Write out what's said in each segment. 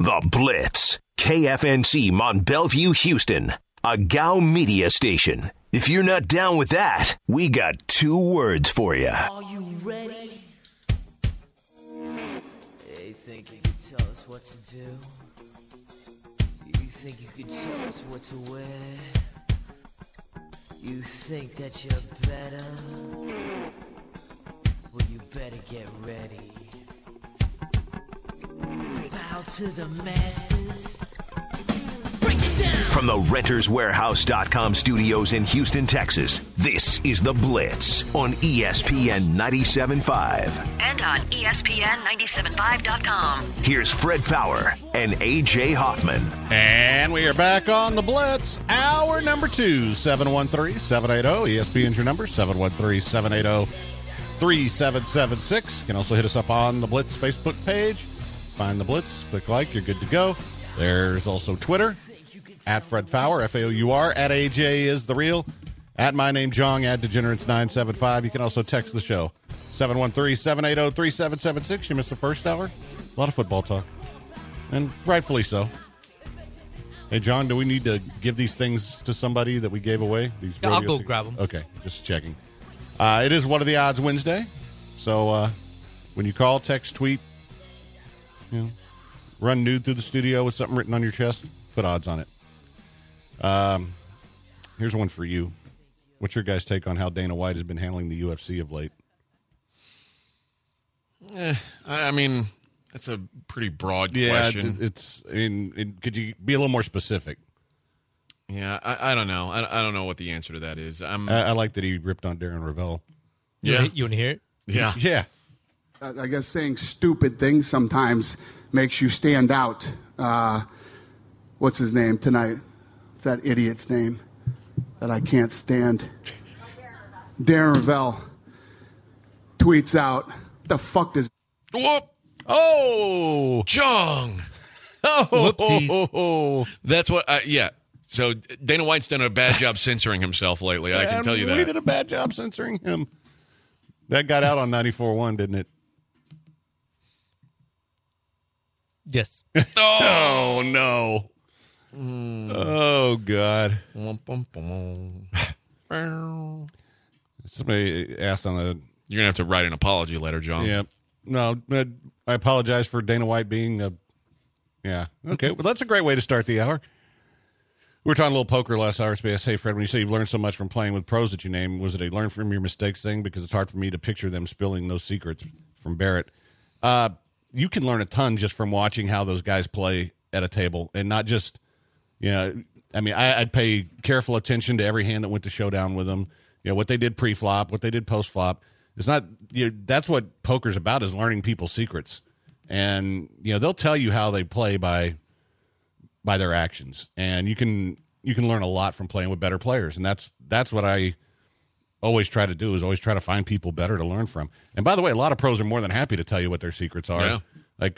The Blitz. KFNC Mont Bellevue, Houston. A GOW media station. If you're not down with that, we got 2 words for you. Are you ready? You think you can tell us what to do? You think you can tell us what to wear? You think that you're better? Well, you better get ready. Bow to the masters. Break it down! From the RentersWarehouse.com studios in Houston, Texas, this is The Blitz on ESPN 97.5. And on ESPN975.com. Here's Fred Fowler and A.J. Hoffman. And we are back on The Blitz, hour number 2, 713-780. ESPN's your number, 713-780-3776. You can also hit us up on the Blitz Facebook page. Find The Blitz, click like, you're good to go. There's also Twitter, at Fred Fowler, F-A-O-U-R, at A-J is the real, at my name, Jong, at Degenerates975. You can also text the show, 713-780-3776. You missed the first hour? A lot of football talk, and rightfully so. Hey, John, do we need to give these things to somebody that we gave away? These I'll go grab them. Okay, just checking. It is What Are the Odds Wednesday, so when you call, text, tweet, run nude through the studio with something written on your chest, put odds on it. Here's one for you. What's your guys' take on how Dana White has been handling the UFC of late? I mean, that's a pretty broad question. Could you be a little more specific? Yeah, I don't know. I don't know what the answer to that is. I like that he ripped on Darren Rovell. Yeah. You want to hear it? Yeah. Yeah. I guess saying stupid things sometimes makes you stand out. What's his name tonight? What's that idiot's name that I can't stand? Darren Rovell tweets out, the fuck does... Whoop! Oh! Jong! Oh! Whoopsies. That's what, yeah. So Dana White's done a bad job censoring himself lately. I can tell you that. We did a bad job censoring him. That got out on 94.1, didn't it? Yes. Oh, no. Oh, God. Somebody asked on the... You're going to have to write an apology letter, John. Yeah. No, I apologize for Dana White being a... Yeah. Okay. Well, that's a great way to start the hour. We were talking a little poker last hour. So I say, Fred, when you say you've learned so much from playing with pros that you name, was it a learn from your mistakes thing? Because it's hard for me to picture them spilling those secrets from Barrett. You can learn a ton just from watching how those guys play at a table and not just, I mean, I'd pay careful attention to every hand that went to showdown with them, what they did pre-flop, what they did post-flop. It's not, that's what poker's about, is learning people's secrets. And, they'll tell you how they play by their actions. And you can learn a lot from playing with better players. And that's what I always try to do, is always try to find people better to learn from. And by the way, a lot of pros are more than happy to tell you what their secrets are. Yeah. Like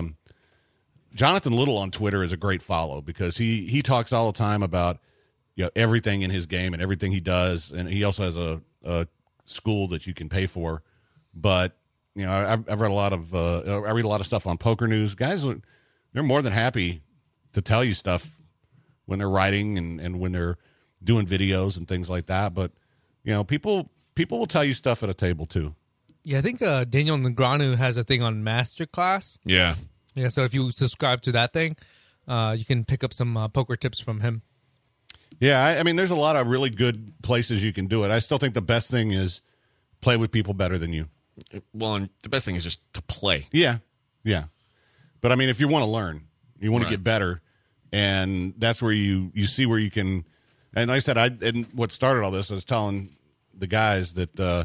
Jonathan Little on Twitter is a great follow, because he talks all the time about everything in his game and everything he does, and he also has a school that you can pay for. But I've read a lot of I read a lot of stuff on Poker News. Guys, they're more than happy to tell you stuff when they're writing and when they're doing videos and things like that. But people will tell you stuff at a table too. Yeah, I think Daniel Negreanu has a thing on Masterclass. Yeah. Yeah, so if you subscribe to that thing, you can pick up some poker tips from him. Yeah, I mean, there's a lot of really good places you can do it. I still think the best thing is play with people better than you. Well, and the best thing is just to play. Yeah. But, I mean, if you want to learn, you want to get better, and that's where you see where you can – and like I said, and what started all this, I was telling the guys that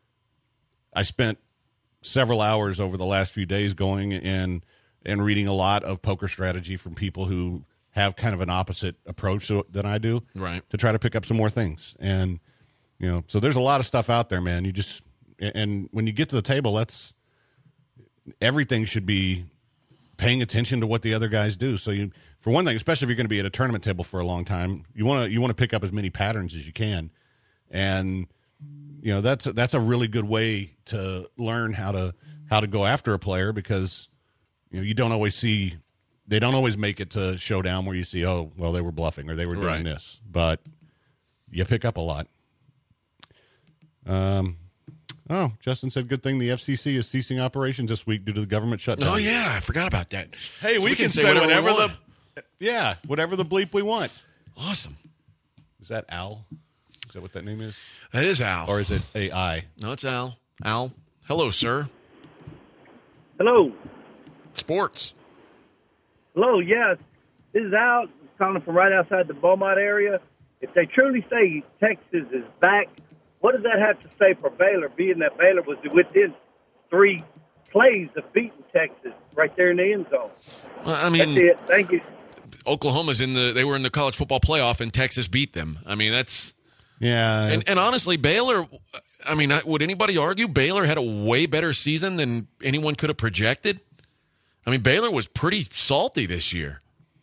I spent several hours over the last few days going and reading a lot of poker strategy from people who have kind of an opposite approach than I do, right? To try to pick up some more things. And, so there's a lot of stuff out there, man. And when you get to the table, everything should be paying attention to what the other guys do. So for one thing, especially if you're going to be at a tournament table for a long time, you want to pick up as many patterns as you can. And, that's a really good way to learn how to go after a player, because, you don't always see they don't always make it to showdown where you see, oh, well, they were bluffing or they were doing Right. this. But you pick up a lot. Justin said, good thing the FCC is ceasing operations this week due to the government shutdown. Oh, yeah. I forgot about that. Hey, So we can say whatever whatever we want. whatever the bleep we want. Awesome. Is that Al? Is that what that name is? That is Al. Or is it AI? No, it's Al. Al. Hello, sir. Hello. Sports. Hello, yes. This is Al calling from right outside the Beaumont area. If they truly say Texas is back, what does that have to say for Baylor, being that Baylor was within 3 plays of beating Texas right there in the end zone? Well, I That's mean, it. Thank you. Oklahoma's they were in the college football playoff and Texas beat them. I mean, that's, Yeah. and honestly, Baylor, I mean, would anybody argue Baylor had a way better season than anyone could have projected? I mean, Baylor was pretty salty this year.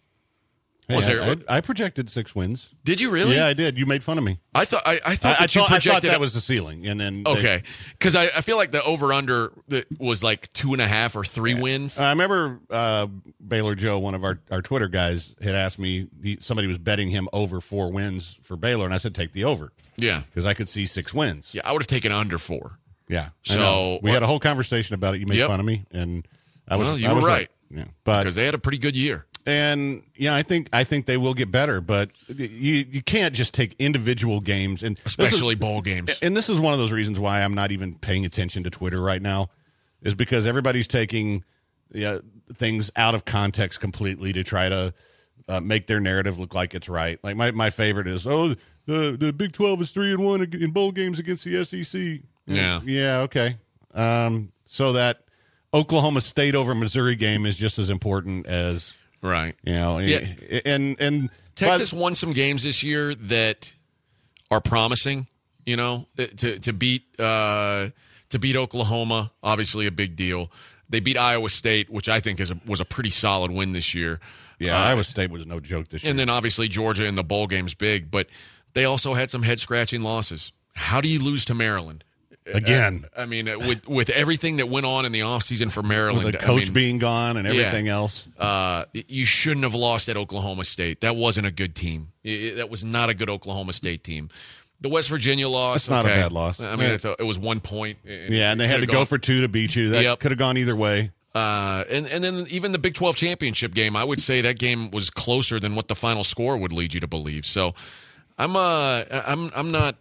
I projected 6 wins. Did you really? Yeah, I did. You made fun of me. I thought that you I projected thought that was the ceiling, and then okay, because I feel like the over under was like 2.5 or 3 wins. I remember Baylor Joe, one of our Twitter guys, had asked me. Somebody was betting him over 4 wins for Baylor, and I said take the over. Yeah, because I could see 6 wins. Yeah, I would have taken under 4. Yeah, so we had a whole conversation about it. You made fun of me, and I was you were right. Yeah, but because they had a pretty good year. And yeah, I think they will get better, but you can't just take individual games, and especially bowl games. And this is one of those reasons why I'm not even paying attention to Twitter right now, is because everybody's taking things out of context completely to try to make their narrative look like it's right. Like my favorite is, the Big 12 is 3-1 in bowl games against the SEC. Yeah, okay. So that Oklahoma State over Missouri game is just as important as. Right. Yeah. And Texas won some games this year that are promising, to beat Oklahoma, obviously a big deal. They beat Iowa State, which I think was a pretty solid win this year. Yeah, Iowa State was no joke this year. And then obviously Georgia in the bowl game's big, but they also had some head-scratching losses. How do you lose to Maryland? Again. I mean, with everything that went on in the offseason for Maryland. With the coach being gone and everything else. You shouldn't have lost at Oklahoma State. That wasn't a good team. That was not a good Oklahoma State team. The West Virginia loss. It's not a bad loss. I mean, it was 1 point. And they had to go for 2 to beat you. That could have gone either way. And then even the Big 12 championship game, I would say that game was closer than what the final score would lead you to believe. So I'm not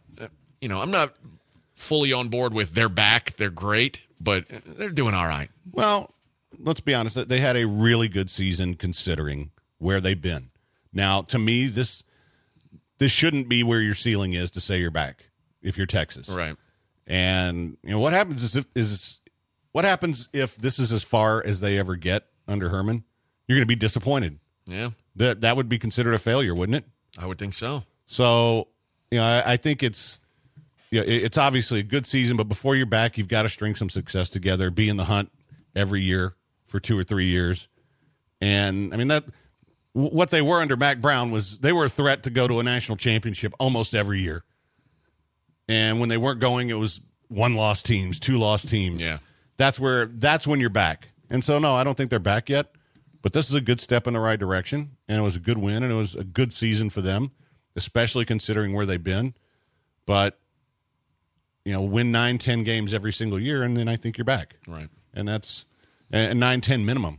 fully on board with they're back, they're great, but they're doing all right. Well, let's be honest. They had a really good season considering where they've been. Now, to me, this shouldn't be where your ceiling is to say you're back if you're Texas. Right. And what happens what happens if this is as far as they ever get under Herman? You're going to be disappointed. Yeah. That would be considered a failure, wouldn't it? I would think so. So, I think it's obviously a good season, but before you're back, you've got to string some success together, be in the hunt every year for 2 or 3 years. And, I mean, what they were under Mac Brown was they were a threat to go to a national championship almost every year. And when they weren't going, it was 1-loss teams, 2-loss teams. Yeah. That's when you're back. And so, no, I don't think they're back yet. But this is a good step in the right direction, and it was a good win, and it was a good season for them, especially considering where they've been. But, win 9-10 games every single year, and then I think you're back. Right. And that's a 9-10 minimum.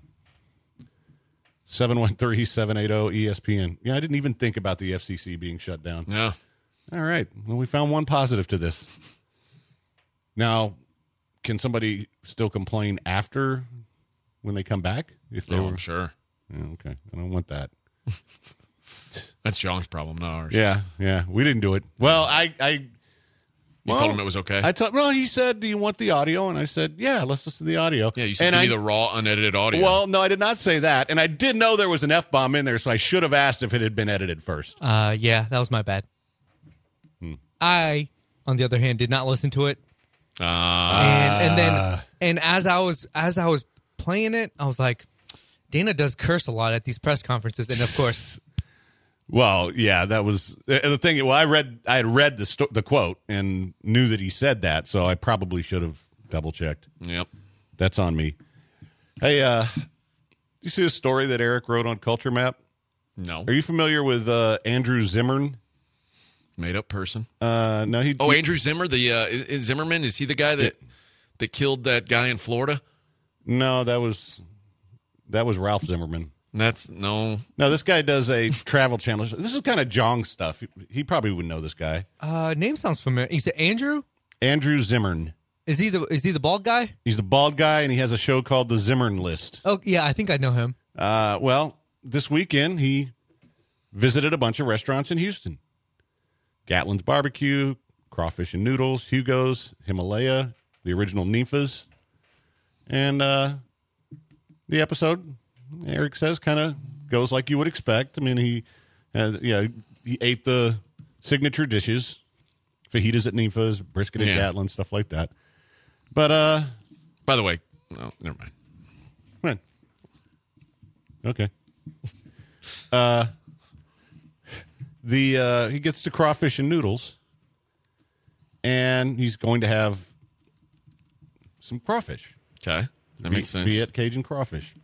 713-780-ESPN. Yeah, I didn't even think about the FCC being shut down. Yeah. All right. Well, we found one positive to this. Now, can somebody still complain after when they come back? If they were? I'm sure. Yeah, okay. I don't want that. That's John's problem, not ours. Yeah. We didn't do it. Well, You told him it was okay? He said, do you want the audio? And I said, yeah, let's listen to the audio. Yeah, you said give me the raw, unedited audio. Well, no, I did not say that. And I did know there was an F-bomb in there, so I should have asked if it had been edited first. Yeah, that was my bad. I, on the other hand, did not listen to it. And as I was playing it, I was like, Dana does curse a lot at these press conferences, and of course. Well, yeah, that was the thing. Well, I had read the quote and knew that he said that, so I probably should have double checked. Yep, that's on me. Hey, you see a story that Eric wrote on Culture Map? No. Are you familiar with Andrew Zimmern? Made up person. No, Andrew Zimmer, is Zimmerman. Is he the guy that killed that guy in Florida? No, that was Ralph Zimmerman. That's no. This guy does a travel channel. This is kind of Jong stuff. He probably would know this guy. Name sounds familiar. You said Andrew? Andrew Zimmern. Is he the bald guy? He's the bald guy, and he has a show called The Zimmern List. Oh yeah, I think I know him. Well, this weekend he visited a bunch of restaurants in Houston. Gatlin's Barbecue, Crawfish and Noodles, Hugo's, Himalaya, the original Ninfa's. And the episode, Eric says, kind of goes like you would expect. I mean, he ate the signature dishes, fajitas at Ninfa's, brisket at Gatlin, stuff like that. But by the way, no, never mind. When? Okay. He gets to Crawfish and Noodles, and he's going to have some crawfish. Okay, that makes sense. Be at Cajun Crawfish.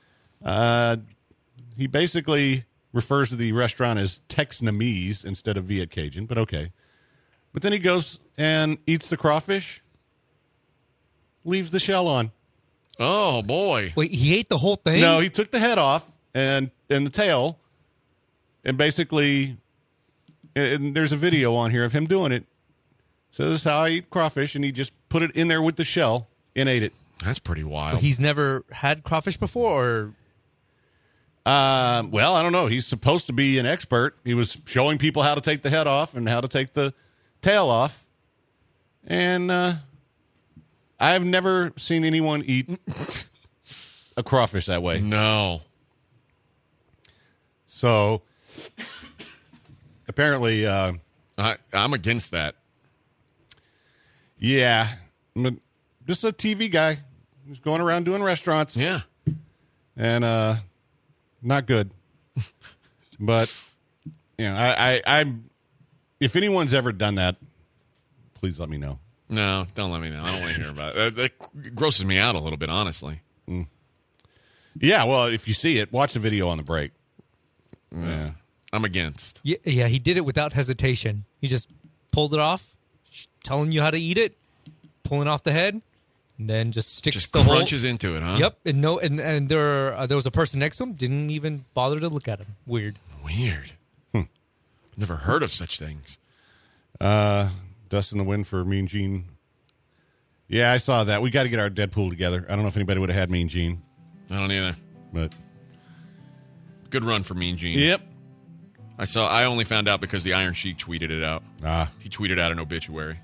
He basically refers to the restaurant as Tex-Namese instead of Viet Cajun, but okay. But then he goes and eats the crawfish, leaves the shell on. Oh, boy. Wait, he ate the whole thing? No, he took the head off and the tail, and basically, and there's a video on here of him doing it. So this is how I eat crawfish, and he just put it in there with the shell and ate it. That's pretty wild. He's never had crawfish before, or? Well, I don't know. He's supposed to be an expert. He was showing people how to take the head off and how to take the tail off. And I've never seen anyone eat a crawfish that way. No. So apparently, I'm against that. Yeah, just a TV guy who's going around doing restaurants. Yeah, and not good. But I if anyone's ever done that, please let me know. No, don't let me know. I don't want to hear about it. That grosses me out a little bit, honestly. Yeah, well, if you see it, watch the video on the break. Yeah. I'm against. Yeah, he did it without hesitation. He just pulled it off, telling you how to eat it, pulling off the head, and then just sticks the crunches into it, huh? Yep, and there was a person next to him, didn't even bother to look at him. Weird. Never heard of such things. Dust in the wind for Mean Gene. Yeah, I saw that. We got to get our Deadpool together. I don't know if anybody would have had Mean Gene. I don't either. But good run for Mean Gene. Yep. I only found out because the Iron Sheik tweeted it out. He tweeted out an obituary.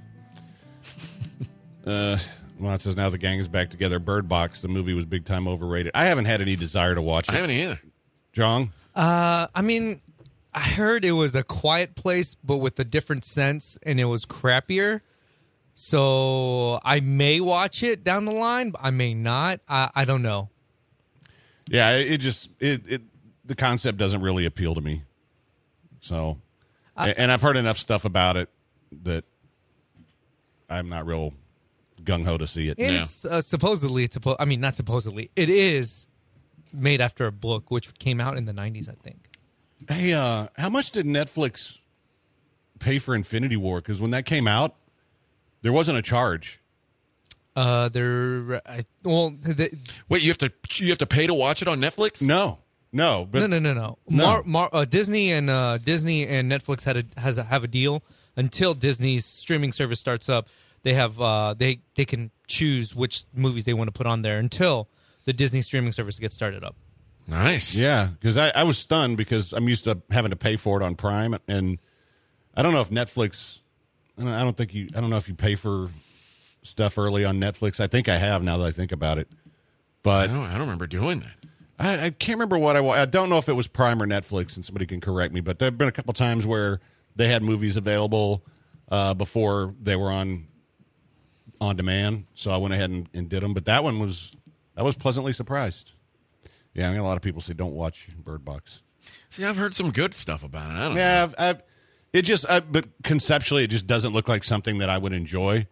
Well, it says now the gang is back together. Bird Box, the movie was big time overrated. I haven't had any desire to watch it. I haven't either. Jong? I mean, I heard it was a quiet place, but with a different sense, and it was crappier. So I may watch it down the line, but I may not. I don't know. Yeah, the concept doesn't really appeal to me. So, and I've heard enough stuff about it that I'm not real gung-ho to see it. And it's supposedly, not supposedly, it is made after a book, which came out in the 90s, I think. Hey, how much did Netflix pay for Infinity War? Because when that came out, there wasn't a charge. Wait, you have to pay to watch it on Netflix? No. No. Disney and Netflix have a deal until Disney's streaming service starts up. They have they can choose which movies they want to put on there until the Disney streaming service gets started up. Nice. Yeah, because I was stunned because I'm used to having to pay for it on Prime, and I don't know if Netflix. I don't know if you pay for stuff early on Netflix. I think I have now that I think about it, but I don't remember doing that. I can't remember what I don't know if it was Prime or Netflix, and somebody can correct me. But there have been a couple times where they had movies available before they were on demand, so I went ahead and did them. But I was pleasantly surprised. Yeah, I mean, a lot of people say don't watch Bird Box. See, I've heard some good stuff about it. I don't know. But conceptually, it just doesn't look like something that I would enjoy.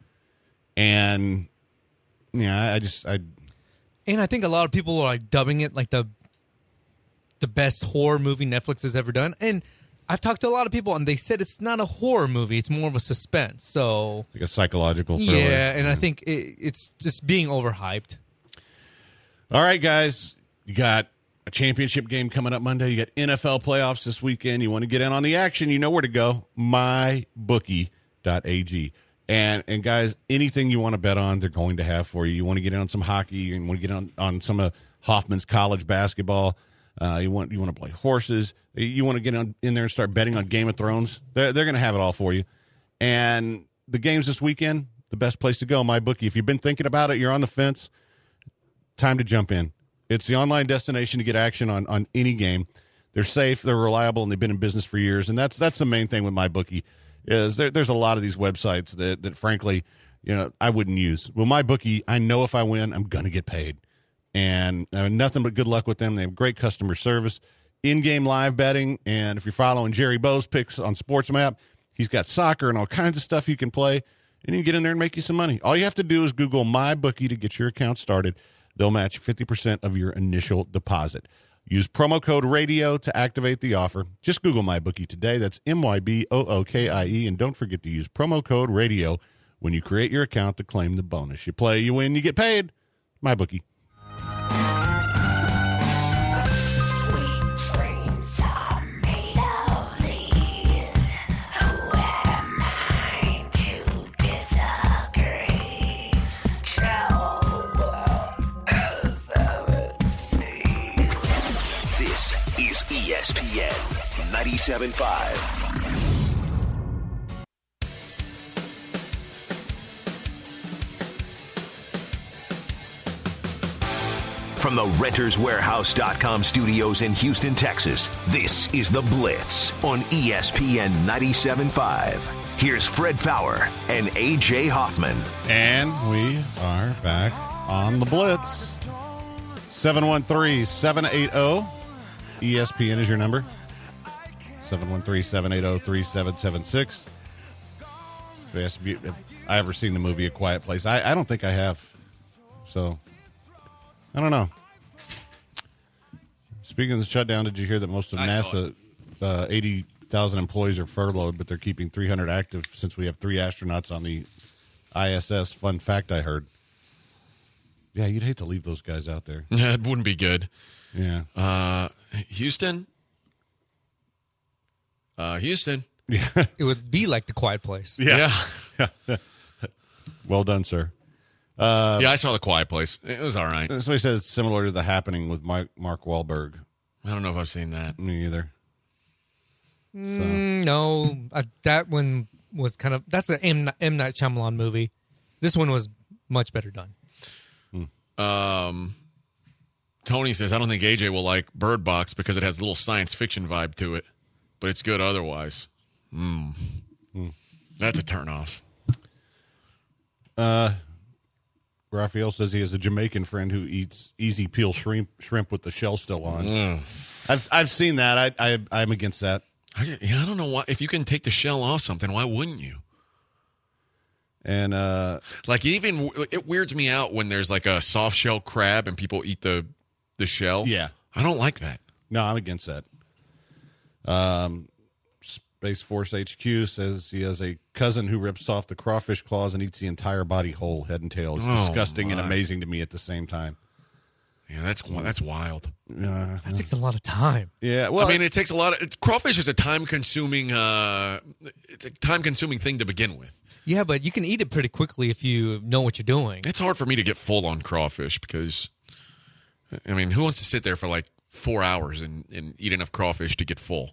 And yeah, And I think a lot of people are like dubbing it like the the best horror movie Netflix has ever done. And I've talked to a lot of people, and they said it's not a horror movie; it's more of a suspense. So Like a psychological thriller. yeah, and I think it's just being overhyped. All right, guys, you got a championship game coming up Monday. You got NFL playoffs this weekend. You want to get in on the action, you know where to go. MyBookie.ag. And guys, anything you want to bet on, they're going to have for you. You want to get in on some hockey, you want to get on some of Hoffman's college basketball. You want to play horses. You want to get in there and start betting on Game of Thrones. They're going to have it all for you. And the games this weekend, the best place to go, MyBookie. If you've been thinking about it, you're on the fence, time to jump in. It's the online destination to get action on any game. They're safe, they're reliable, and they've been in business for years. And that's the main thing with MyBookie is there's a lot of these websites that frankly, I wouldn't use. Well, MyBookie, I know if I win, I'm going to get paid. And nothing but good luck with them. They have great customer service, in-game live betting, and if you're following Jerry Bo's picks on SportsMap, he's got soccer and all kinds of stuff you can play, and you can get in there and make you some money. All you have to do is Google MyBookie to get your account started. They'll match 50% of your initial deposit. Use promo code RADIO to activate the offer. Just Google MyBookie today. That's MyBookie, and don't forget to use promo code RADIO when you create your account to claim the bonus. You play, you win, you get paid. MyBookie. ESPN 97.5. From the RentersWarehouse.com studios in Houston, Texas, this is The Blitz on ESPN 97.5. Here's Fred Fowler and A.J. Hoffman. And we are back on The Blitz. 713-780. ESPN is your number. 713-780-3776. Have I ever seen the movie A Quiet Place? I don't think I have. So, I don't know. Speaking of the shutdown, did you hear that most of NASA, 80,000 employees are furloughed, but they're keeping 300 active since we have 3 astronauts on the ISS? Fun fact I heard. Yeah, you'd hate to leave those guys out there. Yeah, it wouldn't be good. Yeah. Houston. Houston. Yeah. It would be like The Quiet Place. Yeah. Well done, sir. I saw The Quiet Place. It was all right. Somebody says it's similar to The Happening with Mark Wahlberg. I don't know if I've seen that. Me either. No, that one was that's an M. Night Shyamalan movie. This one was much better done. Tony says, I don't think AJ will like Bird Box because it has a little science fiction vibe to it, but it's good otherwise. That's a turnoff. Raphael says he has a Jamaican friend who eats easy peel shrimp with the shell still on. I've seen that. I'm against that. I don't know why. If you can take the shell off something, why wouldn't you? And it weirds me out when there's like a soft shell crab and people eat the shell. Yeah, I don't like that. No, I'm against that. Space Force HQ says he has a cousin who rips off the crawfish claws and eats the entire body whole, head and tail. It's disgusting and amazing to me at the same time. Yeah, that's wild. That takes a lot of time. Yeah, well, I mean, it takes a lot of. Crawfish is a time-consuming. It's a time-consuming thing to begin with. Yeah, but you can eat it pretty quickly if you know what you're doing. It's hard for me to get full on crawfish because, I mean, who wants to sit there for like 4 hours and eat enough crawfish to get full?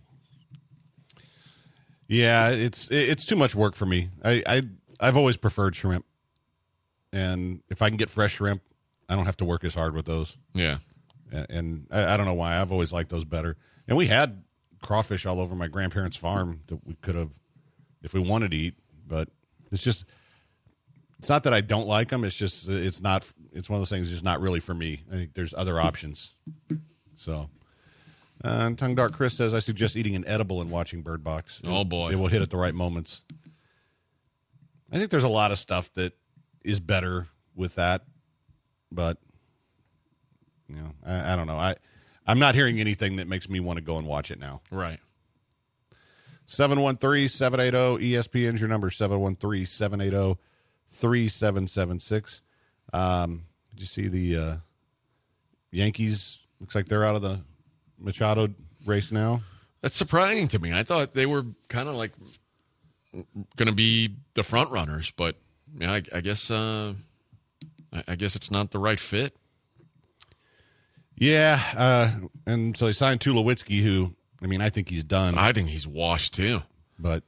Yeah, it's too much work for me. I've always preferred shrimp, and if I can get fresh shrimp, I don't have to work as hard with those. Yeah, and I don't know why. I've always liked those better. And we had crawfish all over my grandparents' farm that we could have, if we wanted to eat, but it's not that I don't like them. It's just it's one of those things. It's just not really for me. I think there's other options. So. And Tongue Dark Chris says, I suggest eating an edible and watching Bird Box. Oh, boy. It will hit at the right moments. I think there's a lot of stuff that is better with that. But, I don't know. I'm not hearing anything that makes me want to go and watch it now. Right. 713-780-ESPN is your number, 713-780-3776. Did you see the Yankees? Looks like they're out of the Machado race now. That's surprising to me. I thought they were kind of like going to be the front runners, but yeah, I guess it's not the right fit. Yeah, and so they signed Tulowitzki, who, I mean, I think he's done. I think he's washed too. But,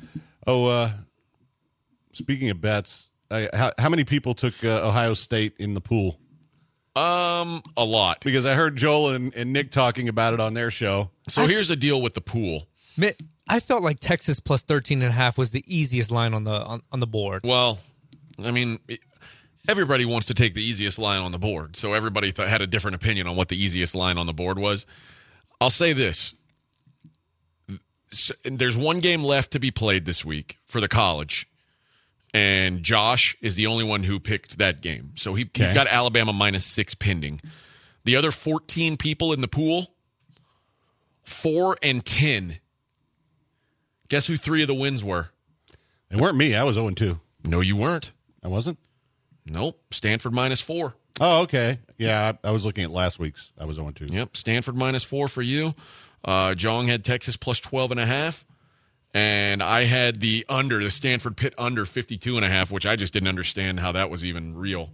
speaking of bets, how many people took Ohio State in the pool? A lot. Because I heard Joel and Nick talking about it on their show. So here's the deal with the pool. I felt like Texas plus 13.5 was the easiest line on the board. Well, I mean, everybody wants to take the easiest line on the board, so everybody had a different opinion on what the easiest line on the board was. I'll say this. There's one game left to be played this week for the college, and Josh is the only one who picked that game. So he's got Alabama -6 pending. The other 14 people in the pool, 4 and 10. Guess who 3 of the wins were? They weren't me. I was 0-2. No, you weren't. I wasn't? Nope. Stanford -4. Oh, okay. Yeah, I was looking at last week's. I was 0-2. Yep. Stanford -4 for you. Jong had Texas plus 12.5. And I had the Stanford Pitt under 52.5, which I just didn't understand how that was even real.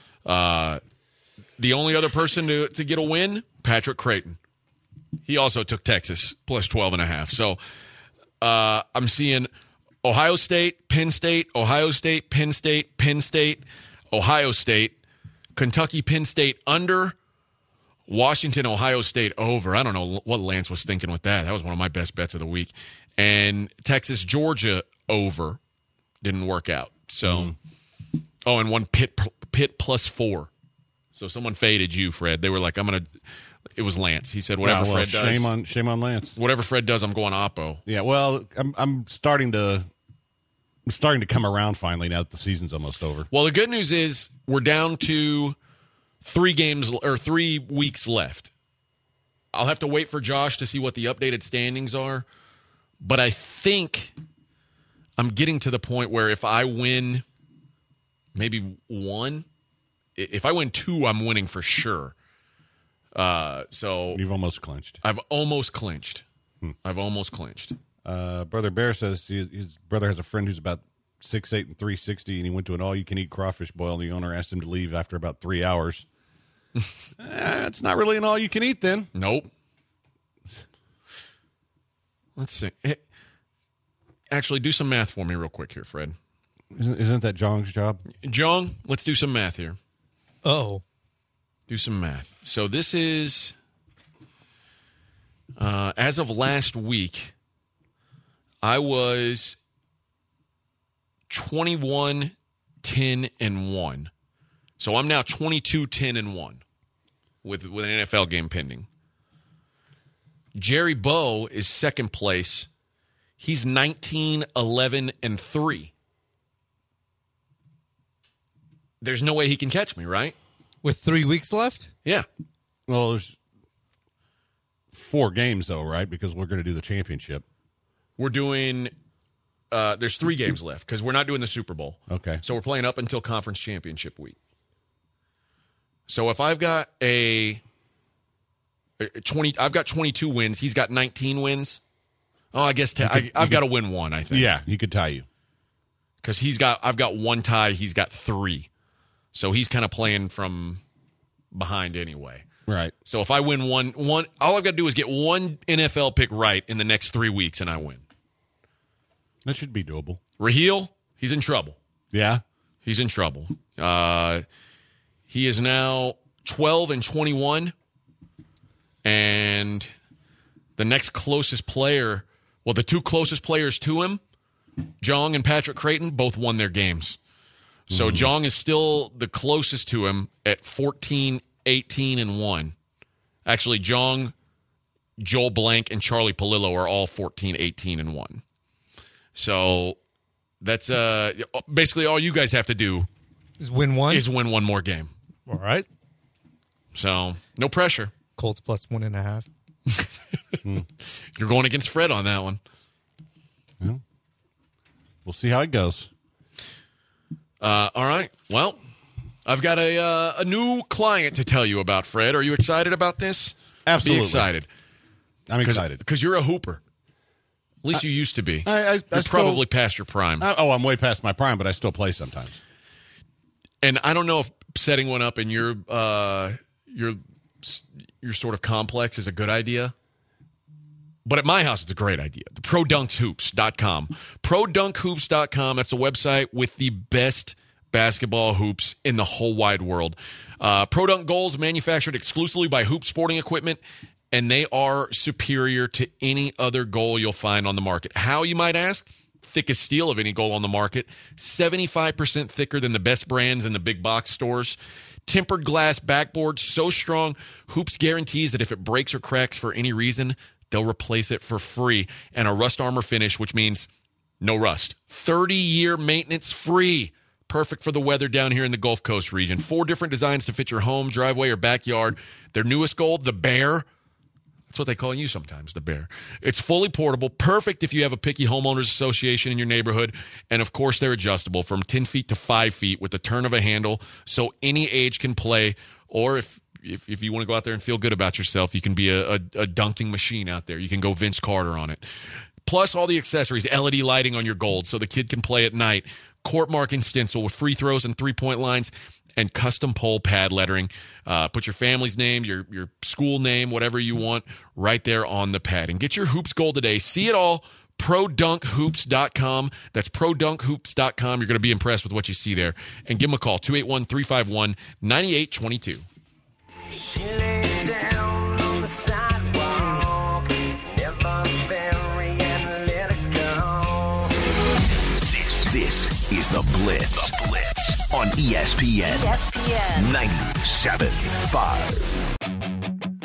The only other person to get a win, Patrick Creighton. He also took Texas plus 12.5. So I'm seeing Ohio State, Penn State, Ohio State, Penn State, Penn State, Ohio State, Kentucky, Penn State under, Washington, Ohio State over. I don't know what Lance was thinking with that. That was one of my best bets of the week. And Texas, Georgia over. Didn't work out. So, and one Pitt plus 4. So someone faded you, Fred. They were like, it was Lance. He said, whatever Fred does. Shame on Lance. Whatever Fred does, I'm going Oppo. Yeah, well, I'm starting to come around finally now that the season's almost over. Well, the good news is we're down to 3 weeks left. I'll have to wait for Josh to see what the updated standings are. But I think I'm getting to the point where if I win maybe 1, if I win 2, I'm winning for sure. So you've almost clinched. I've almost clinched. Brother Bear says his brother has a friend who's about 6'8" and 360, and he went to an all-you-can-eat crawfish boil, and the owner asked him to leave after about 3 hours. It's not really an all-you-can-eat then. Nope. Let's see. Actually, do some math for me real quick here, Fred. Isn't that Jong's job? Jong, let's do some math here. Oh. Do some math. So this is, as of last week, I was 21, 10, and 1. So I'm now 22, 10, and 1 with an NFL game pending. Jerry Bow is second place. He's 19, 11, and 3. There's no way he can catch me, right? With 3 weeks left? Yeah. Well, there's 4 games, though, right? Because we're going to do the championship. We're doing there's 3 games left because we're not doing the Super Bowl. Okay. So we're playing up until conference championship week. So if I've got I've got 22 wins. He's got 19 wins. Oh, I guess I've got to win 1, I think. Yeah, he could tie you. Because I've got 1 tie. He's got 3. So he's kind of playing from behind anyway. Right. So if I win one, all I've got to do is get 1 NFL pick right in the next 3 weeks, and I win. That should be doable. Raheel, he's in trouble. Yeah? He's in trouble. He is now 12 and 21. And the next closest player, well, the 2 closest players to him, Jong and Patrick Creighton, both won their games. So Jong is still the closest to him at 14, 18, and 1. Actually, Jong, Joel Blank, and Charlie Palillo are all 14, 18, and 1. So that's basically all you guys have to do Is win 1? is win 1 more game. All right. So no pressure. Colts plus 1.5. You're going against Fred on that one. Yeah. We'll see how it goes. All right. Well, I've got a new client to tell you about, Fred. Are you excited about this? Absolutely. Be excited. I'm excited. Because you're a hooper. At least you used to be. You're probably past your prime. I'm way past my prime, but I still play sometimes. And I don't know if setting one up in your sort of complex is a good idea. But at my house, it's a great idea. The ProDunksHoops.com. ProDunkHoops.com, that's a website with the best basketball hoops in the whole wide world. Pro Dunk goals manufactured exclusively by Hoop Sporting Equipment, and they are superior to any other goal you'll find on the market. How, you might ask? Thickest steel of any goal on the market. 75% thicker than the best brands in the big box stores. Tempered glass backboard, so strong, Hoops guarantees that if it breaks or cracks for any reason, they'll replace it for free. And a rust armor finish, which means no rust. 30-year maintenance free. Perfect for the weather down here in the Gulf Coast region. 4 different designs to fit your home, driveway, or backyard. Their newest goal, the Bear. That's what they call you sometimes, the Bear. It's fully portable, perfect if you have a picky homeowners association in your neighborhood. And, of course, they're adjustable from 10 feet to 5 feet with the turn of a handle, so any age can play. Or if you want to go out there and feel good about yourself, you can be a dunking machine out there. You can go Vince Carter on it. Plus all the accessories, LED lighting on your gold so the kid can play at night. Court marking stencil with free throws and three-point lines, and custom pole pad lettering. Put your family's name, your school name, whatever you want, right there on the pad. And get your Hoops goal today. See it all, ProDunkHoops.com. That's ProDunkHoops.com. You're going to be impressed with what you see there. And give them a call, 281-351-9822. She lay down on the sidewalk, never very and let it go. This is The Blitz. The Blitz on ESPN. ESPN 97.5.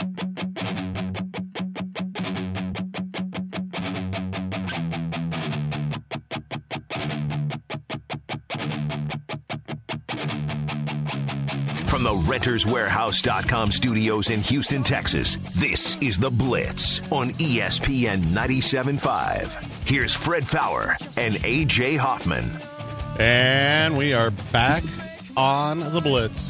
From the RentersWarehouse.com studios in Houston, Texas, this is The Blitz on ESPN 97.5. Here's Fred Fowler and A.J. Hoffman. And we are back on The Blitz.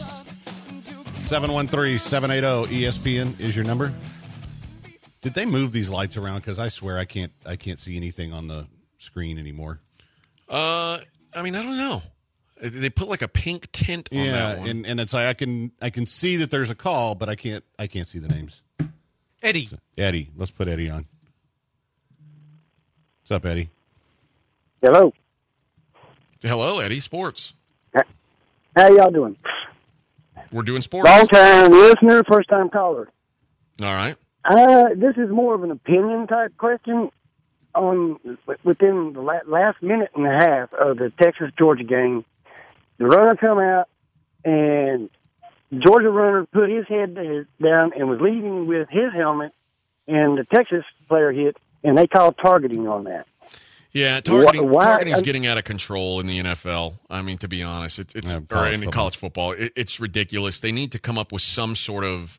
713-780-ESPN is your number. Did they move these lights around? Because I swear I can't see anything on the screen anymore. I mean, I don't know. They put like a pink tint on that one. and it's like I can see that there's a call, but I can't see the names. Eddie. So, Eddie. Let's put Eddie on. What's up, Eddie? Hello. Hello, Eddie. Sports. How y'all doing? We're doing sports. Long time listener, first time caller. All right. This is more of an opinion type question. Within the last minute and a half of the Texas-Georgia game, the runner come out, and Georgia runner put his head down and was leading with his helmet, and the Texas player hit, and they called targeting on that. Yeah, targeting's getting out of control in the NFL. I mean, to be honest, it's or in college football, it's ridiculous. They need to come up with some sort of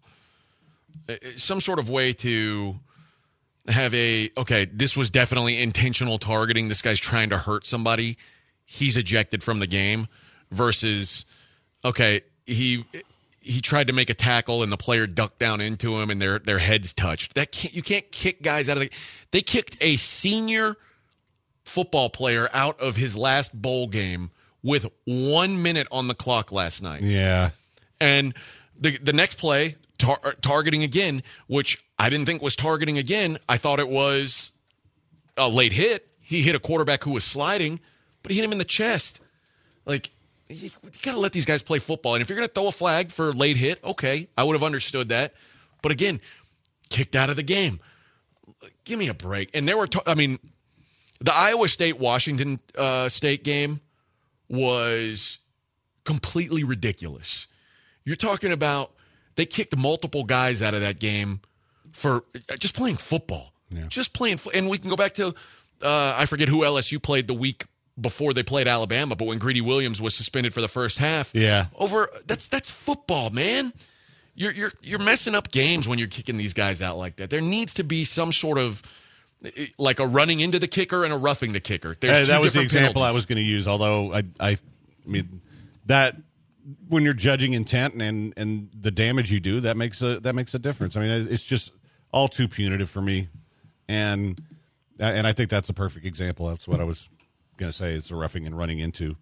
way to have this was definitely intentional targeting. This guy's trying to hurt somebody. He's ejected from the game. Versus, he tried to make a tackle and the player ducked down into him and their heads touched. You can't kick guys out of the. They kicked a senior football player out of his last bowl game with 1 minute on the clock last night. Yeah, and the next play targeting again, which I didn't think was targeting again. I thought it was a late hit. He hit a quarterback who was sliding, but he hit him in the chest. Like, you got to let these guys play football. And if you're going to throw a flag for a late hit, okay, I would have understood that. But again, kicked out of the game. Give me a break. And there were, the Iowa State-Washington State game was completely ridiculous. You're talking about they kicked multiple guys out of that game for just playing football. Yeah. Just playing and we can go back to, I forget who LSU played the week before they played Alabama, but when Greedy Williams was suspended for the first half. Yeah. That's football, man. You're messing up games when you're kicking these guys out like that. There needs to be some sort of like a running into the kicker and a roughing the kicker. There's that was the different example penalties. I was going to use. Although I mean that when you're judging intent and the damage you do, that makes a difference. I mean, it's just all too punitive for me, and I think that's a perfect example. That's what I was going to say. It's the roughing and running into.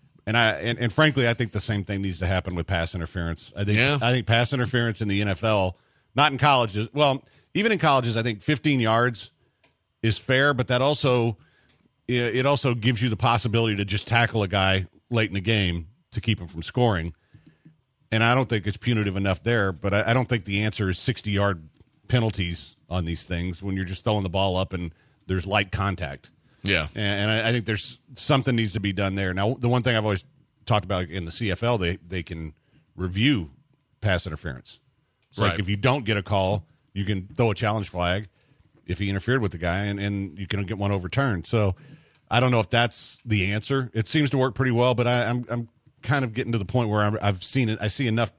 And frankly, I think the same thing needs to happen with pass interference. I think pass interference in the NFL, not in colleges. Well, even in colleges, I think 15 yards is fair, but that also it also gives you the possibility to just tackle a guy late in the game to keep him from scoring. And I don't think it's punitive enough there, but I don't think the answer is 60-yard penalties on these things when you're just throwing the ball up and there's light contact. Yeah. And I think there's something needs to be done there. Now, the one thing I've always talked about in the CFL, they can review pass interference. So right. Like if you don't get a call, you can throw a challenge flag if he interfered with the guy, and you can get one overturned. So I don't know if that's the answer. It seems to work pretty well, but I'm kind of getting to the point where I've seen it. I see enough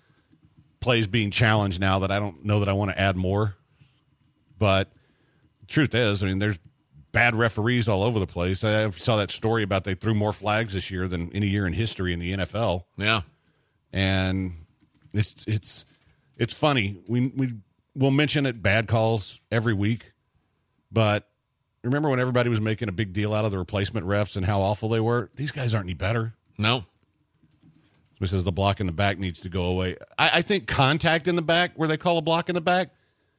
plays being challenged now that I don't know that I want to add more. But the truth is, I mean, there's bad referees all over the place. I saw that story about they threw more flags this year than any year in history in the NFL. Yeah, and it's funny. We'll mention it, bad calls every week, but remember when everybody was making a big deal out of the replacement refs and how awful they were? These guys aren't any better. No. Somebody says the block in the back needs to go away. I think contact in the back, where they call a block in the back,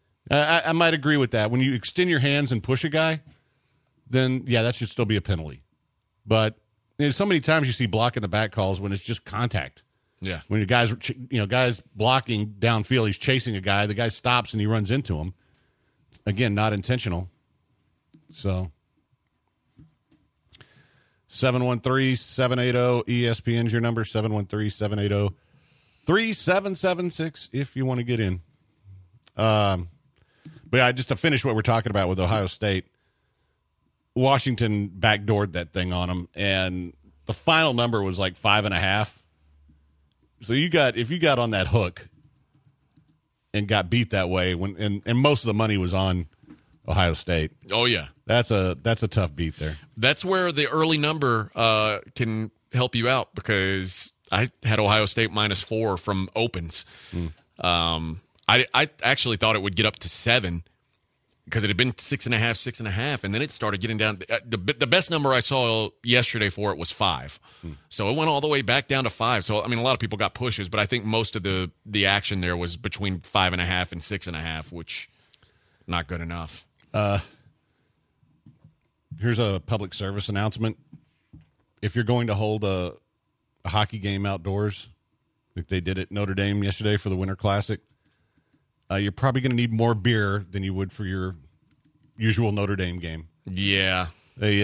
I might agree with that. When you extend your hands and push a guy, then, yeah, that should still be a penalty. But so many times you see block in the back calls when it's just contact. Yeah. When the guy's blocking downfield, he's chasing a guy, the guy stops and he runs into him. Again, not intentional. So 713-780-ESPN's your number, 713-780-3776 if you want to get in. But yeah, just to finish what we're talking about with Ohio State, Washington backdoored that thing on them, and the final number was like 5.5. So if you got on that hook and got beat that way, and most of the money was on Ohio State. Oh yeah, that's a tough beat there. That's where the early number can help you out, because I had Ohio State -4 from opens. I actually thought it would get up to 7 because it had been 6.5, and then it started getting down. The best number I saw yesterday for it was 5. So it went all the way back down to 5. So, I mean, a lot of people got pushes, but I think most of the action there was between 5.5 and 6.5, which not good enough. Here's a public service announcement. If you're going to hold a hockey game outdoors, like they did at Notre Dame yesterday for the Winter Classic, you're probably going to need more beer than you would for your usual Notre Dame game. Yeah. They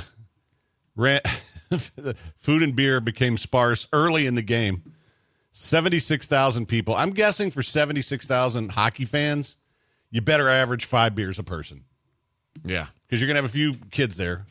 the food and beer became sparse early in the game. 76,000 people. I'm guessing for 76,000 hockey fans, you better average 5 beers a person. Yeah. Because you're going to have a few kids there.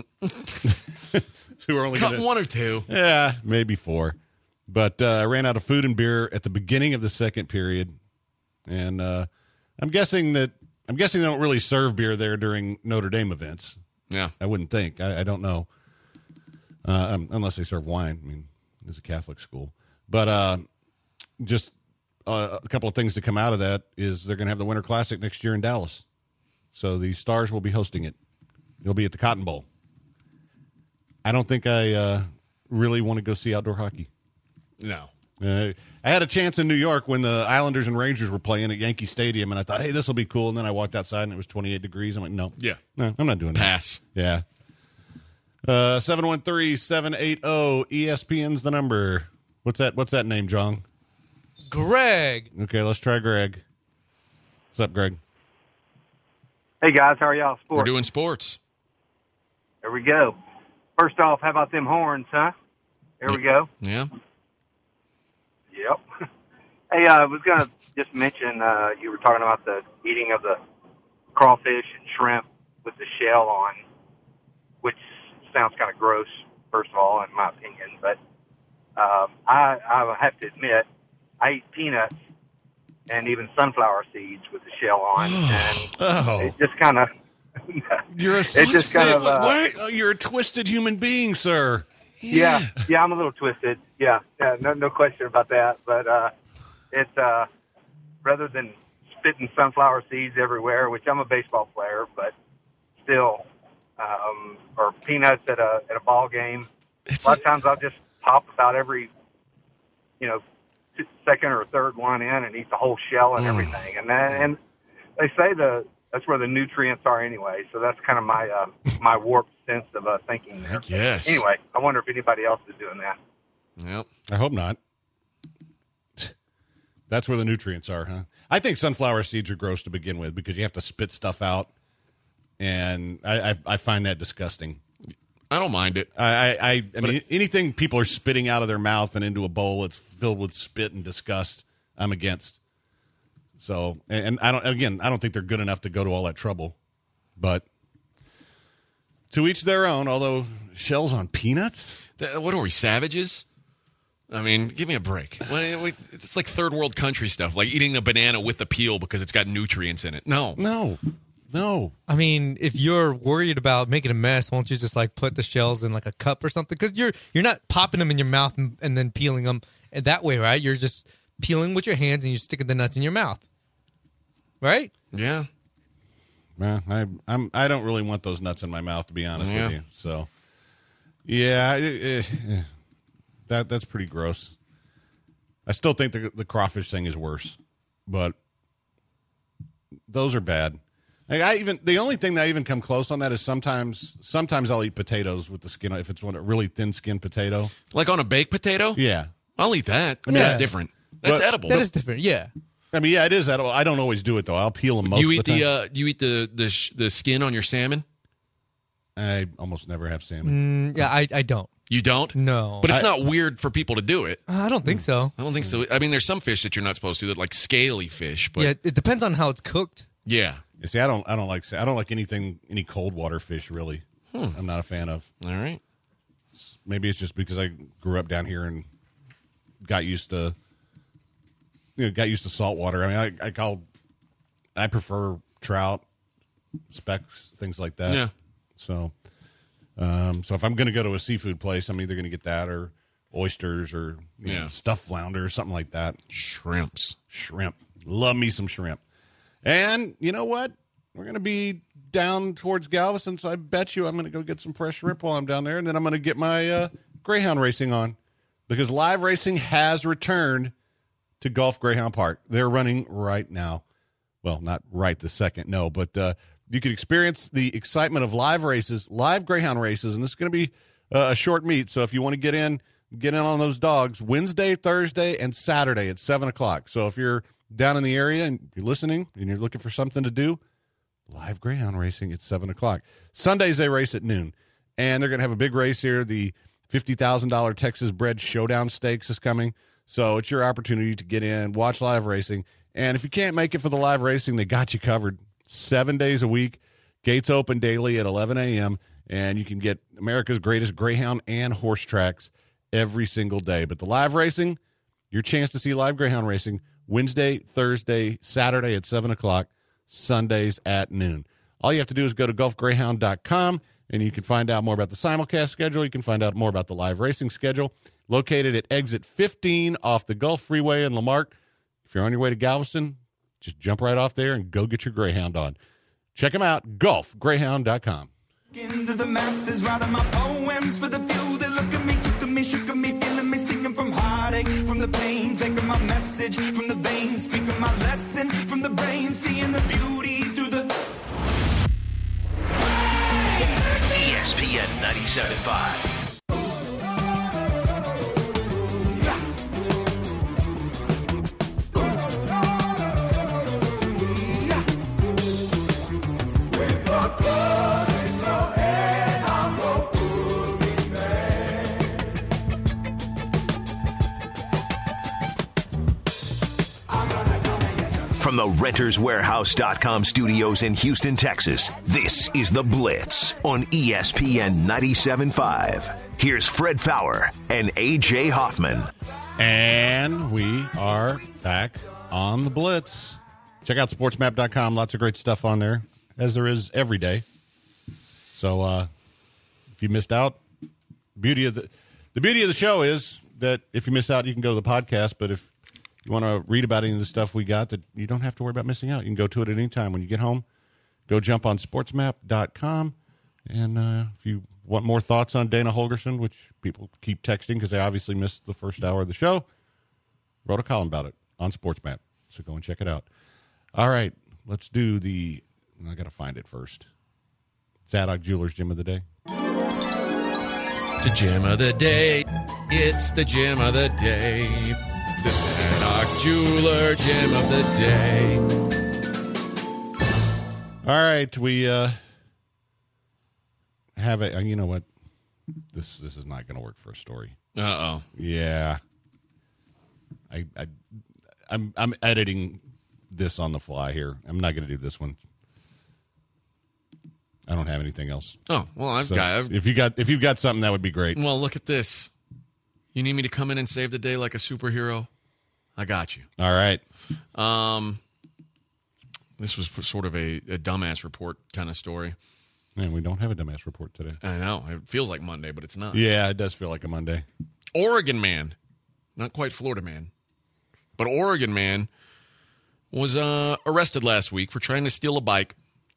Who are only cut 1 or 2. Yeah, maybe 4. But I ran out of food and beer at the beginning of the second period. And I'm guessing they don't really serve beer there during Notre Dame events. Yeah. I wouldn't think. I don't know. Unless they serve wine. I mean, it's a Catholic school. But just a couple of things to come out of that is they're going to have the Winter Classic next year in Dallas. So the Stars will be hosting it. It'll be at the Cotton Bowl. I don't think I really want to go see outdoor hockey. No. I had a chance in New York when the Islanders and Rangers were playing at Yankee Stadium, and I thought, hey, this will be cool. And then I walked outside, and it was 28 degrees. I'm like, no, I'm not doing Pass. that. Yeah. 713-780-ESPN's the number. What's that name, John? Greg. Okay, let's try Greg. What's up, Greg? Hey, guys. How are y'all? Sports? We're doing sports. There we go. First off, how about them horns, huh? There we go. Yeah. Yep. Hey, I was going to just mention, you were talking about the eating of the crawfish and shrimp with the shell on, which sounds kind of gross, first of all, in my opinion. But I have to admit, I eat peanuts and even sunflower seeds with the shell on. And it just kind of you're you're a twisted human being, sir. Yeah, I'm a little twisted. Yeah, no question about that. But it's rather than spitting sunflower seeds everywhere, which I'm a baseball player, but still, or peanuts at a ball game. A lot of times I'll just pop about every, second or third one in and eat the whole shell and everything. And they say that's where the nutrients are anyway. So that's kind of my warped sense of thinking there. Yes. Anyway, I wonder if anybody else is doing that. Yep. I hope not. That's where the nutrients are, huh? I think sunflower seeds are gross to begin with because you have to spit stuff out, and I find that disgusting. I don't mind it. I mean, anything people are spitting out of their mouth and into a bowl that's filled with spit and disgust, I'm against. So, and I don't think they're good enough to go to all that trouble. But to each their own, although shells on peanuts? What are we, savages? I mean, give me a break. It's like third world country stuff, like eating a banana with the peel because it's got nutrients in it. No. I mean, if you're worried about making a mess, won't you just like put the shells in like a cup or something? Because you're not popping them in your mouth and then peeling them that way, right? You're just peeling with your hands and you're sticking the nuts in your mouth, right? Yeah. Well, I don't really want those nuts in my mouth, to be honest with you. So, yeah, that's pretty gross. I still think the crawfish thing is worse, but those are bad. The only thing that I even come close on that is sometimes I'll eat potatoes with the skin if it's a really thin skinned potato, like on a baked potato. Yeah, I'll eat that. I mean, that's different. That's edible. That is different. Yeah. I mean, yeah, it is edible. I don't always do it though. I'll peel them most of the time. Do you eat the skin on your salmon? I almost never have salmon. Yeah, I don't. You don't? No. But it's not weird for people to do it. I don't think so. I don't think so. I mean, there's some fish that you're not supposed to, that like scaly fish. But yeah, it depends on how it's cooked. Yeah. You see, I don't like any cold water fish really. I'm not a fan of. All right. Maybe it's just because I grew up down here and got used to salt water. I mean, I prefer trout, specks, things like that. Yeah. So if I'm going to go to a seafood place, I'm either going to get that or oysters or stuffed flounder or something like that. Shrimp. Love me some shrimp. And you know what? We're going to be down towards Galveston, so I bet you I'm going to go get some fresh shrimp while I'm down there, and then I'm going to get my Greyhound racing on because live racing has returned to Gulf Greyhound Park. They're running right now. Well, not right this second, no, but you can experience the excitement of live Greyhound races, and this is going to be a short meet, so if you want to get in on those dogs, Wednesday, Thursday, and Saturday at 7 o'clock. So if you're down in the area and you're listening and you're looking for something to do, live Greyhound racing at 7 o'clock. Sundays they race at noon, and they're going to have a big race here. The $50,000 Texas Bred Showdown Stakes is coming, so it's your opportunity to get in, watch live racing, and if you can't make it for the live racing, they got you covered 7 days a week. Gates open daily at 11 a.m., and you can get America's greatest Greyhound and horse tracks every single day. But the live racing, your chance to see live Greyhound racing, Wednesday, Thursday, Saturday at 7 o'clock, Sundays at noon. All you have to do is go to gulfgreyhound.com, and you can find out more about the simulcast schedule. You can find out more about the live racing schedule. Located at exit 15 off the Gulf Freeway in Lamarck. If you're on your way to Galveston, just jump right off there and go get your Greyhound on. Check them out, gulfgreyhound.com. Into the masses, writing my poems for the few that look at me, took to me, shook at me, feeling me, singing from heartache, from the pain, taking my message from the veins, speaking my lesson from the brain, seeing the beauty through the ESPN 97.5. From the RentersWarehouse.com studios in Houston, Texas, this is The Blitz on ESPN 97.5. Here's Fred Faour and A.J. Hoffman. And we are back on the Blitz. Check out sportsmap.com. Lots of great stuff on there, as there is every day. So if you missed out, the beauty of the show is that if you miss out, you can go to the podcast. But if you want to read about any of the stuff we got, that you don't have to worry about missing out. You can go to it at any time. When you get home, go jump on sportsmap.com. And if you want more thoughts on Dana Holgerson, which people keep texting because they obviously missed the first hour of the show, wrote a column about it on SportsMap. So go and check it out. All right, let's do I got to find it first. Zadok Jewelers Gym of the Day. The Gym of the Day. It's the Gym of the Day. The Zadok Jeweler Gym of the Day. All right, we have a. You know what? This is not going to work for a story. Uh-oh. Yeah. I'm editing this on the fly here. I'm not going to do this one. I don't have anything else. Oh, well, if you've got something, that would be great. Well, look at this. You need me to come in and save the day like a superhero? I got you. All right. This was sort of a dumbass report kind of story. Man, we don't have a dumbass report today. I know. It feels like Monday, but it's not. Yeah, it does feel like a Monday. Oregon man. Not quite Florida man. But Oregon man was arrested last week for trying to steal a bike.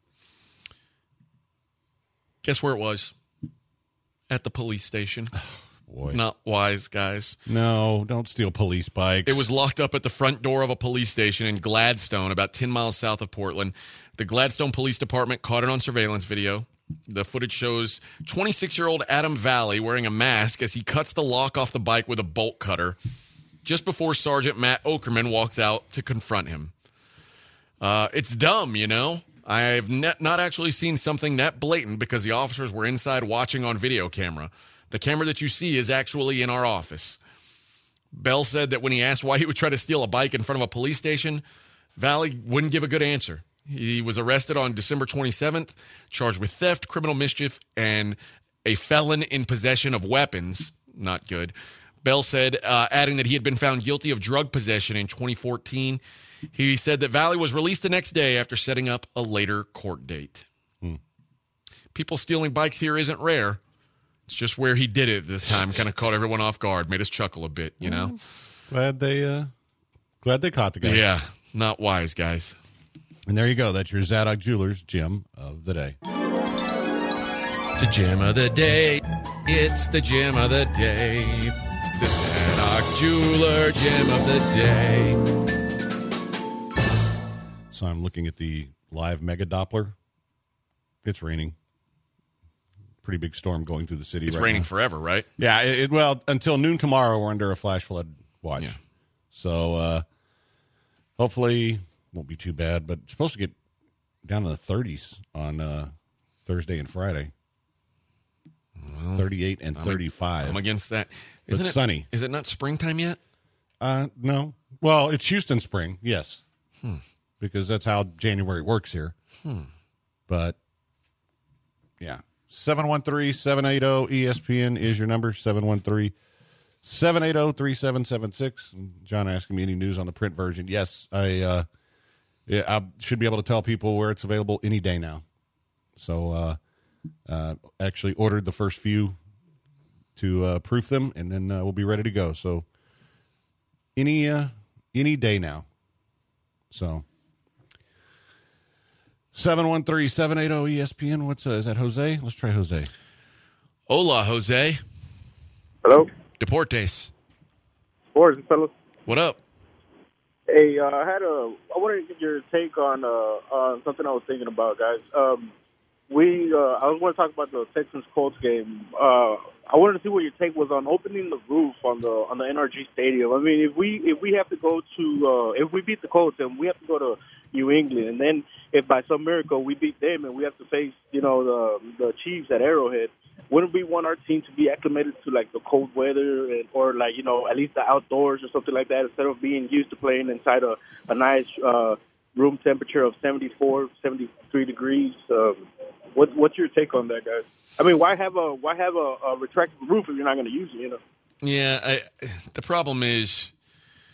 Guess where it was? At the police station. Boy. Not wise, guys. No, don't steal police bikes. It was locked up at the front door of a police station in Gladstone, about 10 miles south of Portland. The Gladstone Police Department caught it on surveillance video. The footage shows 26-year-old Adam Valley wearing a mask as he cuts the lock off the bike with a bolt cutter just before Sergeant Matt Okerman walks out to confront him. It's dumb, you know? I've not actually seen something that blatant because the officers were inside watching on video camera. The camera that you see is actually in our office. Bell said that when he asked why he would try to steal a bike in front of a police station, Valley wouldn't give a good answer. He was arrested on December 27th, charged with theft, criminal mischief, and a felon in possession of weapons. Not good. Bell said, adding that he had been found guilty of drug possession in 2014. He said that Valley was released the next day after setting up a later court date. People stealing bikes here isn't rare. It's just where he did it this time kind of caught everyone off guard, made us chuckle a bit, you know? Glad they caught the guy. Yeah, not wise, guys. And there you go. That's your Zadok Jewelers Gym of the Day. The Gym of the Day. It's the Gym of the Day. The Zadok Jeweler Gym of the Day. So I'm looking at the live Mega Doppler. It's raining. Pretty big storm going through the city. It's right raining now. forever, right? Yeah. Well, until noon tomorrow, we're under a flash flood watch. Yeah. So hopefully won't be too bad. But it's supposed to get down to the 30s on Thursday and Friday. 38 and 35. I'm against that. It's sunny. Is it not springtime yet? No. Well, it's Houston spring, yes. Because that's how January works here. But, yeah. 713-780-ESPN is your number, 713-780-3776. John asking me any news on the print version. Yes, I should be able to tell people where it's available any day now. So, actually ordered the first few to proof them, and then we'll be ready to go. So, any day now. So, 713-780-ESPN. Is that Jose? Let's try Jose. Hola, Jose. Hello. Deportes. Sports, fellas. What up? Hey, I wanted to get your take on something I was thinking about, guys. I was going to talk about the Texans Colts game. I wanted to see what your take was on opening the roof on the NRG Stadium. I mean, if we have to go to if we beat the Colts and we have to go to New England, and then if by some miracle we beat them and we have to face the Chiefs at Arrowhead, wouldn't we want our team to be acclimated to like the cold weather or at least the outdoors or something like that instead of being used to playing inside a nice room temperature of 74, 73 degrees? What's your take on that, guys? I mean, why have a retractable roof if you're not going to use it? Yeah, the problem is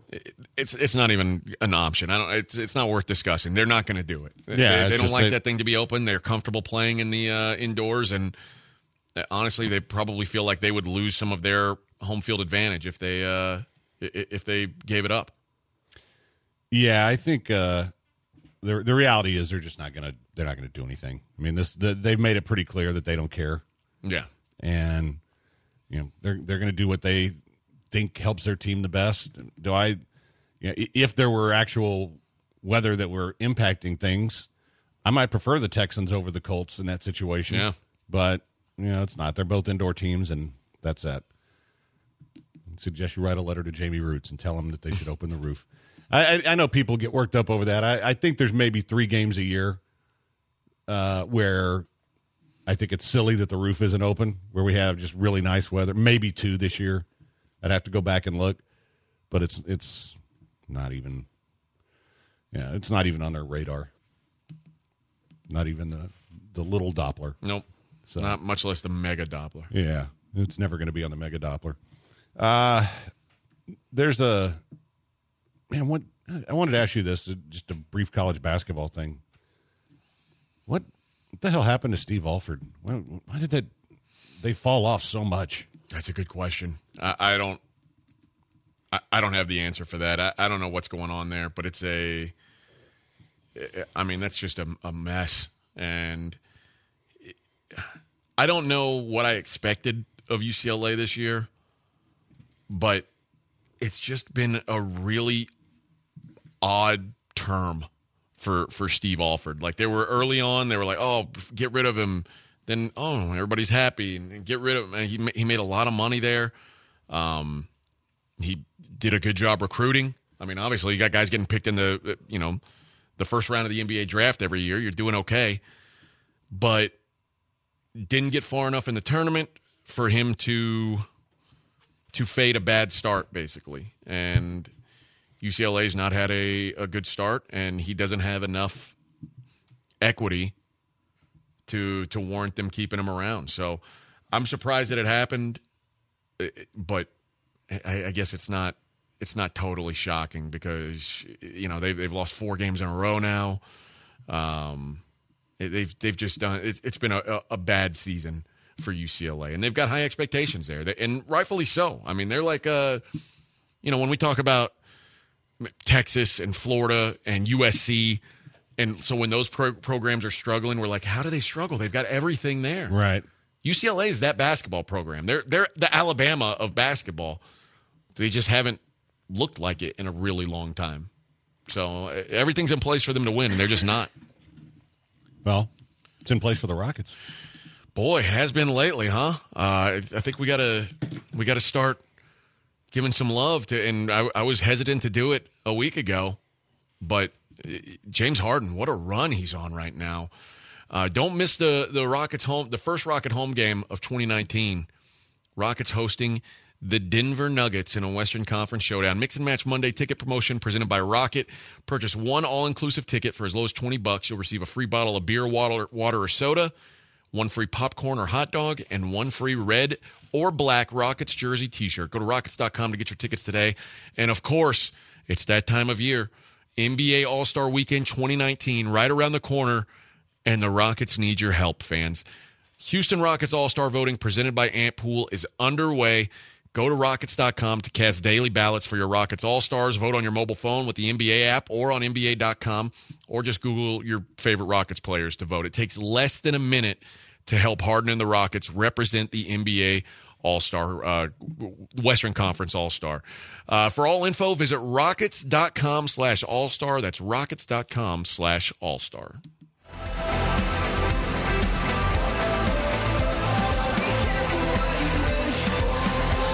It's not even an option. It's not worth discussing. They're not going to do it. Yeah, they don't like that thing to be open. They're comfortable playing in the indoors, and honestly, they probably feel like they would lose some of their home field advantage if they gave it up. Yeah, I think the reality is they're just not going to do anything. I mean, they've made it pretty clear that they don't care. Yeah, and they're going to do what they think helps their team the best. If there were actual weather that were impacting things, I might prefer the Texans over the Colts in that situation. Yeah, but it's not. They're both indoor teams, and that's that. I suggest you write a letter to Jamie Roots and tell him that they should open the roof. I know people get worked up over that. I think there's maybe 3 games a year where I think it's silly that the roof isn't open, where we have just really nice weather. Maybe 2 this year. I'd have to go back and look, but it's not even. Yeah, it's not even on their radar. Not even the little Doppler. Nope. So, not much less the mega Doppler. Yeah, it's never going to be on the mega Doppler. There's I wanted to ask you this, just a brief college basketball thing. What the hell happened to Steve Alford? Why did they fall off so much? That's a good question. I don't have the answer for that. I don't know what's going on there, but that's just a mess. And I don't know what I expected of UCLA this year, but it's just been a really odd term for Steve Alford. Like, they were early on, they were like, oh, get rid of him. Then, oh, everybody's happy and get rid of him. He made a lot of money there. He did a good job recruiting. I mean, obviously, you got guys getting picked in the first round of the NBA draft every year. You're doing okay. But didn't get far enough in the tournament for him to fade a bad start, basically. And UCLA's not had a good start, and he doesn't have enough equity to warrant them keeping him around. So I'm surprised that it happened, but I guess it's not totally shocking because they've lost 4 games in a row now. They've just done it's been a bad season for UCLA, and they've got high expectations there, and rightfully so. I mean, they're like when we talk about Texas and Florida and USC. And so when those programs are struggling, we're like, how do they struggle? They've got everything there. Right. UCLA is that basketball program. They're the Alabama of basketball. They just haven't looked like it in a really long time. So everything's in place for them to win, and they're just not. Well, it's in place for the Rockets. Boy, it has been lately, huh? I think we gotta start giving some love to. And I was hesitant to do it a week ago, but James Harden, what a run he's on right now. Don't miss the Rockets home, the first Rocket home game of 2019. Rockets hosting the Denver Nuggets in a Western Conference showdown. Mix and Match Monday ticket promotion presented by Rocket. Purchase one all-inclusive ticket for as low as $20. You'll receive a free bottle of beer, water, or soda, 1 free popcorn or hot dog, and 1 free red or black Rockets jersey t-shirt. Go to Rockets.com to get your tickets today. And, of course, it's that time of year. NBA All-Star Weekend 2019 right around the corner, and the Rockets need your help, fans. Houston Rockets All-Star voting presented by Ant Pool is underway. Go to Rockets.com to cast daily ballots for your Rockets All-Stars. Vote on your mobile phone with the NBA app or on NBA.com, or just Google your favorite Rockets players to vote. It takes less than a minute to help Harden and the Rockets represent the NBA All-Star, Western Conference All-Star. For all info, visit Rockets.com/All-Star. That's Rockets.com/All-Star.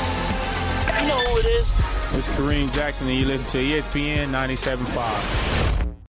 You know who it is. It's Kareem Jackson, and you listen to ESPN 97.5.